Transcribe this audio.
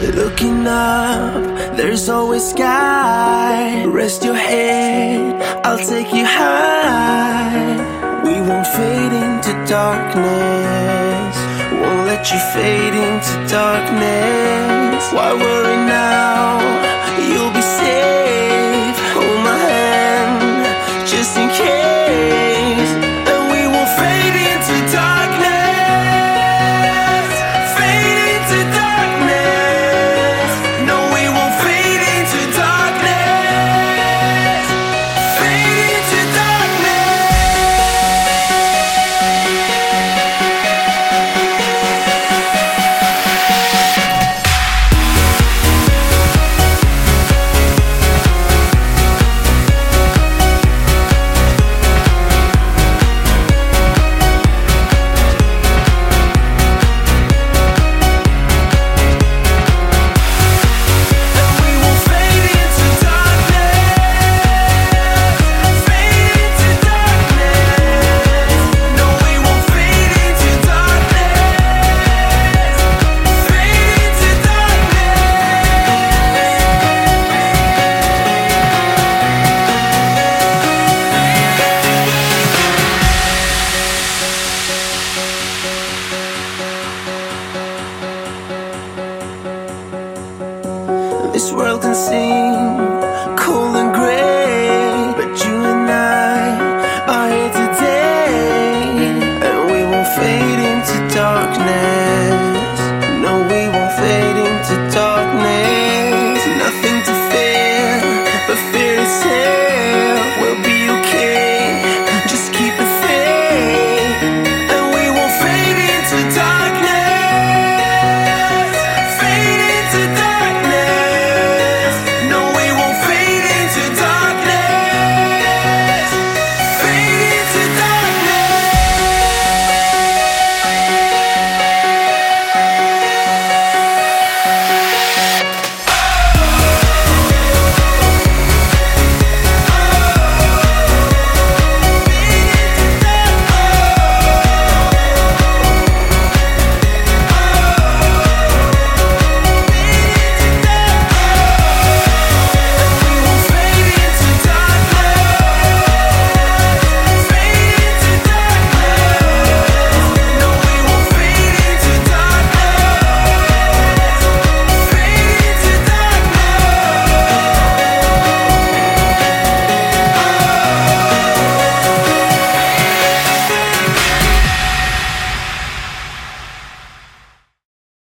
Looking up, there's always sky. Rest your head, I'll take you high. We won't fade into darkness, won't let you fade into darkness. Why worry now? You'll be safe. Hold my hand, just in case. And we won't fade into darkness, fade into darkness. No, we won't fade into darkness, fade into this world can sing